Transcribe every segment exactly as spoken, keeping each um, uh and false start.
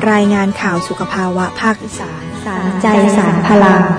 รายงานข่าวสุขภาวะภาคอีสานสารใจสารพลัง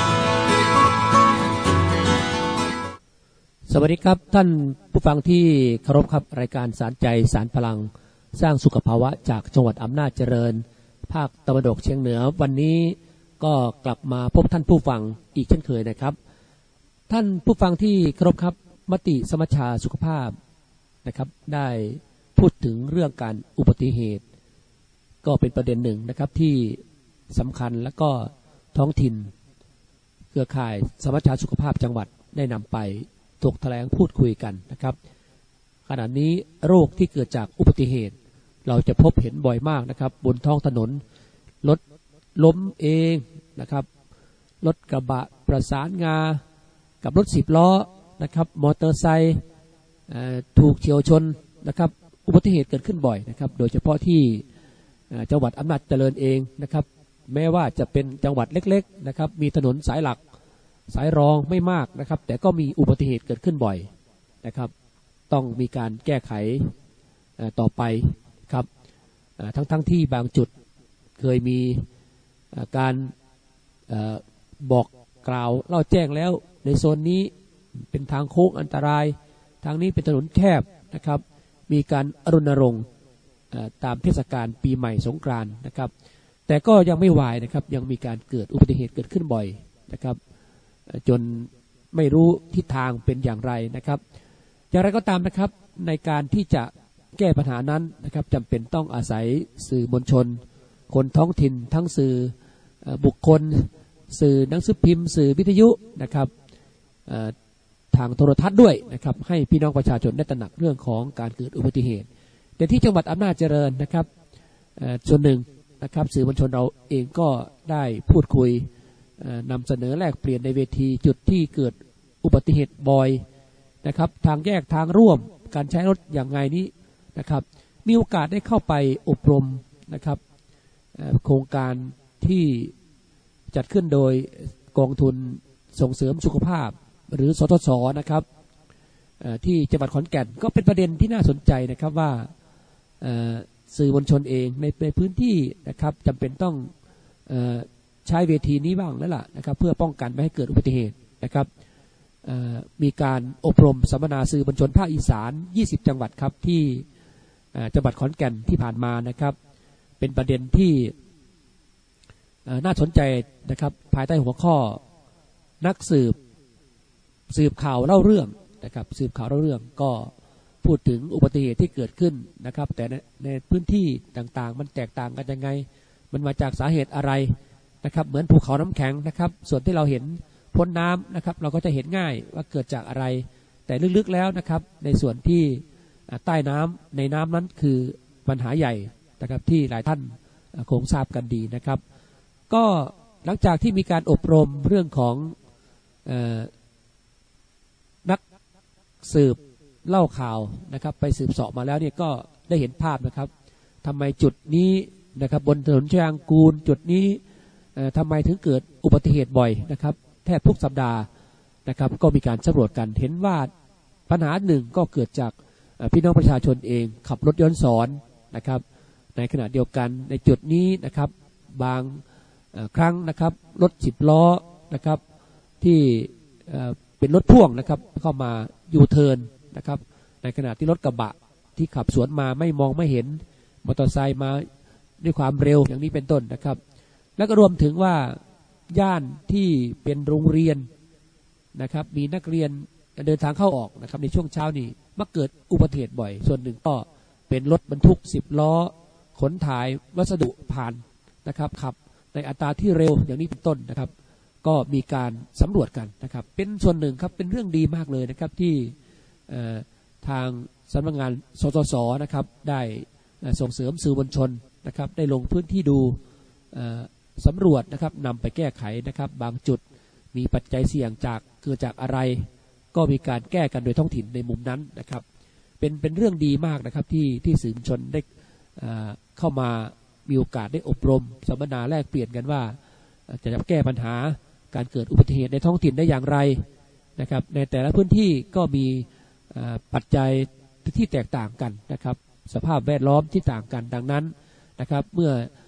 สวัสดีครับท่านผู้ฟังที่เคารพครับรายการสารใจสารพลังสร้างสุขภาวะจากจังหวัดอำนาจเจริญภาคตะวันออกเฉียงเหนือวันนี้ก็กลับมาพบท่านผู้ฟังอีกเช่นเคยนะครับท่านผู้ฟังที่เคารพครับมติสมัชชาสุขภาพนะครับได้พูดถึงเรื่องการอุบัติเหตุก็เป็นประเด็นหนึ่งนะครับที่สำคัญและก็ท้องถิ่นเครือข่ายสมัชชาสุขภาพจังหวัดได้นำไปถกแถลงพูดคุยกันนะครับขณะนี้โรคที่เกิดจากอุบัติเหตุเราจะพบเห็นบ่อยมากนะครับบนท้องถนนรถล้มเองนะครับรถกระบะประสานงากับรถสิบล้อนะครับมอเตอร์ไซค์ถูกเฉียวชนนะครับอุบัติเหตุเกิดขึ้นบ่อยนะครับโดยเฉพาะที่จังหวัดอำนาจเจริญเองนะครับแม้ว่าจะเป็นจังหวัดเล็กๆนะครับมีถนนสายหลักสายรองไม่มากนะครับแต่ก็มีอุบัติเหตุเกิดขึ้นบ่อยนะครับต้องมีการแก้ไขต่อไปครับทั้งๆ ท, ที่บางจุดเคยมีการบอกกล่าวเล่าแจ้งแล้วในโซนนี้เป็นทางโค้งอันตรายทางนี้เป็นถนนแคบนะครับมีการรณรงค์ตามเทศกาลปีใหม่สงกรานต์นะครับแต่ก็ยังไม่วายนะครับยังมีการเกิดอุบัติเหตุเกิดขึ้นบ่อยนะครับจนไม่รู้ทิศทางเป็นอย่างไรนะครับอย่างไรก็ตามนะครับในการที่จะแก้ปัญหานั้นนะครับจำเป็นต้องอาศัยสื่อมวลชนคนท้องถิ่นทั้งสื่อบุคคลสื่อหนังสือพิมพ์สื่อวิทยุนะครับทางโทรทัศน์ด้วยนะครับให้พี่น้องประชาชนได้ตระหนักเรื่องของการเกิดอุบัติเหตุแต่ที่จังหวัดอำนาจเจริญนะครับส่วนหนึ่งนะครับสื่อมวลชนเราเองก็ได้พูดคุยนำเสนอแลกเปลี่ยนในเวทีจุดที่เกิดอุบัติเหตุบ่อยนะครับทางแยกทางร่วมการใช้รถอย่างไงนี้นะครับมีโอกาสได้เข้าไปอบรมนะครับโครงการที่จัดขึ้นโดยกองทุนส่งเสริมสุขภาพหรือสทศนะครับที่จังหวัดขอนแก่นก็เป็นประเด็นที่น่าสนใจนะครับว่าสื่อมวลชนเองในในพื้นที่นะครับจำเป็นต้องใช้เวทีนี้บ้างแล้วล่ะนะครับเพื่อป้องกันไม่ให้เกิดอุบัติเหตุนะครับมีการอบรมสัมมนาสื่อมวลชนภาคอีสานยี่สิบจังหวัดครับที่จังหวัดขอนแก่นที่ผ่านมานะครับเป็นประเด็นที่น่าสนใจนะครับภายใต้หัวข้อนักสืบสืบข่าวเล่าเรื่องนะครับสืบข่าวเล่าเรื่องก็พูดถึงอุบัติเหตุที่เกิดขึ้นนะครับแต่ในในพื้นที่ต่างๆมันแตกต่างกันยังไงมันมาจากสาเหตุอะไรนะครับเหมือนภูเขาน้ำแข็งนะครับส่วนที่เราเห็นพ้นน้ำนะครับเราก็จะเห็นง่ายว่าเกิดจากอะไรแต่ลึกๆแล้วนะครับในส่วนที่ใต้น้ำในน้ำนั้นคือปัญหาใหญ่นะครับที่หลายท่านคงทราบกันดีนะครับก็หลังจากที่มีการอบรมเรื่องของเอ่อนักสืบเล่าข่าวนะครับไปสืบเสาะมาแล้วเนี่ยก็ได้เห็นภาพนะครับทำไมจุดนี้นะครับบนถนนชยางกูลจุดนี้ทำไมถึงเกิดอุบัติเหตุบ่อยนะครับแทบทุกสัปดาห์นะครับก็มีการสำรวจกันเห็นว่าปัญหาหนึ่งก็เกิดจากพี่น้องประชาชนเองขับรถย้อนสอนนะครับในขณะเดียวกันในจุดนี้นะครับบางครั้งนะครับรถสิบล้อนะครับที่เป็นรถพ่วงนะครับเข้ามายูเทิร์นนะครับในขณะที่รถกระบะที่ขับสวนมาไม่มองไม่เห็นมอเตอร์ไซค์มาด้วยความเร็วอย่างนี้เป็นต้นนะครับแล้วก็รวมถึงว่าย่านที่เป็นโรงเรียนนะครับมีนักเรียนเดินทางเข้าออกนะครับในช่วงเช้านี้มักเกิดอุบัติเหตุบ่อยส่วนหนึ่งก็เป็นรถบรรทุกสิบล้อขนถ่ายวัสดุผ่านนะครับขับในอัตราที่เร็วอย่างนี้เป็นต้นนะครับก็มีการสำรวจกันนะครับเป็นส่วนหนึ่งครับเป็นเรื่องดีมากเลยนะครับที่ทางสำนักงานสทศนะครับได้ส่งเสริมสื่อมวลชนนะครับได้ลงพื้นที่ดูสำรวจนะครับนำไปแก้ไขนะครับบางจุดมีปัจจัยเสี่ยงจากเกิดจากอะไรก็มีการแก้กันโดยท้องถิ่นในมุมนั้นนะครับเป็นเป็นเรื่องดีมากนะครับที่ที่สื่อมวลชนได้เข้ามามีโอกาสได้อบรมสัมมนาแลกเปลี่ยนกันว่าจะแก้ปัญหาการเกิดอุบัติเหตุในท้องถิ่นได้อย่างไรนะครับในแต่ละพื้นที่ก็มีปัจจัยที่แตกต่างกันนะครับสภาพแวดล้อมที่ต่างกันดังนั้นนะครับเมื่อ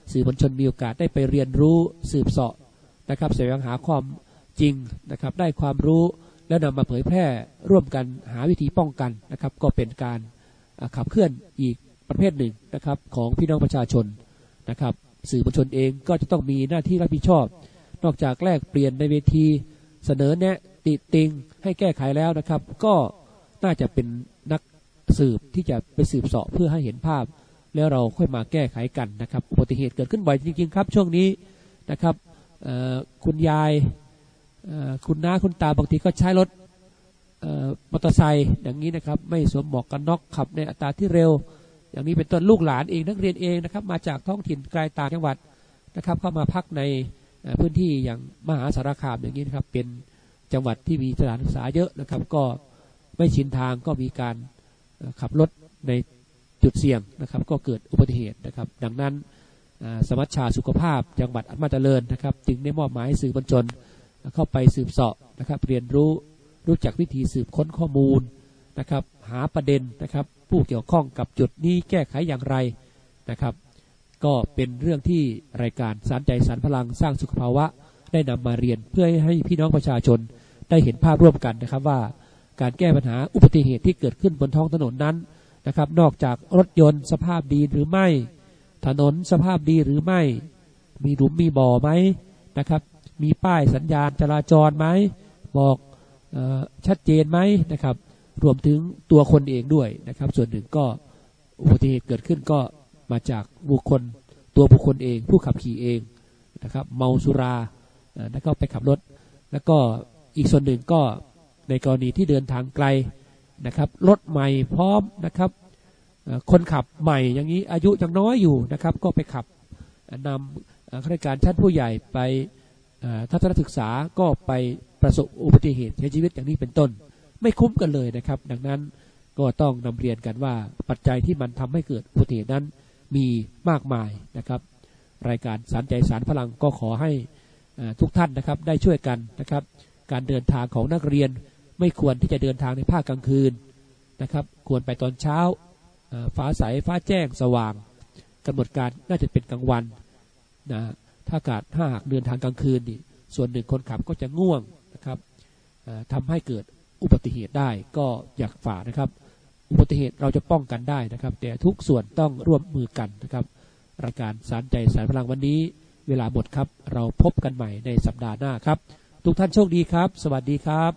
สื่อมวลชนมีโอกาสได้ไปเรียนรู้สืบเสาะนะครับแสวงหาความจริงนะครับได้ความรู้แล้วนำมาเผยแพร่ร่วมกันหาวิธีป้องกันนะครับก็เป็นการขับเคลื่อนอีกประเภทหนึ่งนะครับของพี่น้องประชาชนนะครับสื่อมวลชนเองก็จะต้องมีหน้าที่รับผิดชอบนอกจากแลกเปลี่ยนในเวทีเสนอแนะติติงให้แก้ไขแล้วนะครับก็น่าจะเป็นนักสืบที่จะไปสืบเสาะเพื่อให้เห็นภาพแล้วเราค่อยมาแก้ไขกันนะครับอุบัติเหตุเกิดขึ้นบ่อยจริงๆครับช่วงนี้นะครับคุณยายคุณน้าคุณตาบางทีก็ใช้รถมอเตอร์ไซค์อย่างนี้นะครับไม่สวมหมวกกันน็อกขับในอัตราที่เร็วอย่างนี้เป็นต้นลูกหลานเองนักเรียนเองนะครับมาจากท้องถิ่นไกลต่างจังหวัดนะครับเข้ามาพักในพื้นที่อย่างมหาสารคามอย่างนี้นะครับเป็นจังหวัดที่มีสถานศึกษาเยอะนะครับก็ไม่ชินทางก็มีการขับรถในจุดเสี่ยงนะครับก็เกิดอุบัติเหตุนะครับดังนั้นสมัชชาสุขภาพจังหวัดอำนาจเจริญนะครับจึงได้มอบหมายสื่อมวลชนเข้าไปสืบเสาะนะครับเรียนรู้รู้จักวิธีสืบค้นข้อมูลนะครับหาประเด็นนะครับผู้เกี่ยวข้องกับจุดนี้แก้ไขอย่างไรนะครับก็เป็นเรื่องที่รายการสารใจสารพลังสร้างสุขภาวะได้นำมาเรียนเพื่อให้พี่น้องประชาชนได้เห็นภาพร่วมกันนะครับว่าการแก้ปัญหาอุบัติเหตุที่เกิดขึ้นบนท้องถนนนั้นนะครับนอกจากรถยนต์สภาพดีหรือไม่ถนนสภาพดีหรือไม่มีหลุมมีบ่อไหมนะครับมีป้ายสัญญาณจราจรไหมบอกเอ่อชัดเจนไหมนะครับรวมถึงตัวคนเองด้วยนะครับส่วนหนึ่งก็อุบัติเหตุเกิดขึ้นก็มาจากบุคคลตัวบุคคลเองผู้ขับขี่เองนะครับเมาสุราแล้วก็ไปขับรถแล้วก็อีกส่วนหนึ่งก็ในกรณีที่เดินทางไกลนะครับรถใหม่พร้อมนะครับคนขับใหม่อย่างนี้อายุยังน้อยอยู่นะครับก็ไปขับนำข้าราชการชั้นผู้ใหญ่ไปทัศนศึกษาก็ไปประสบอุบัติเหตุเสียชีวิตอย่างนี้เป็นต้นไม่คุ้มกันเลยนะครับดังนั้นก็ต้องนำเรียนกันว่าปัจจัยที่มันทำให้เกิดอุบัติเหตุนั้นมีมากมายนะครับรายการสารใจสารพลังก็ขอให้ทุกท่านนะครับได้ช่วยกันนะครับการเดินทางของนักเรียนไม่ควรที่จะเดินทางในภาคกลางคืนนะครับควรไปตอนเช้าฟ้าใสฟ้าแจ้งสว่างกำหนดการน่าจะเป็นกลางวันนะถ้าอากาศถ้าหากเดินทางกลางคืนนี่ส่วนหนึ่งคนขับก็จะง่วงนะครับทำให้เกิดอุบัติเหตุได้ก็อยากฝากนะครับอุบัติเหตุเราจะป้องกันได้นะครับแต่ทุกส่วนต้องร่วมมือกันนะครับรายการสารใจสารพลังวันนี้เวลาหมดครับเราพบกันใหม่ในสัปดาห์หน้าครับทุกท่านโชคดีครับสวัสดีครับ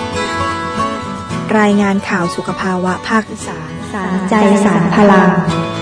รายงานข่าวสุขภาวะภาคอีสานสารใจสารพลัง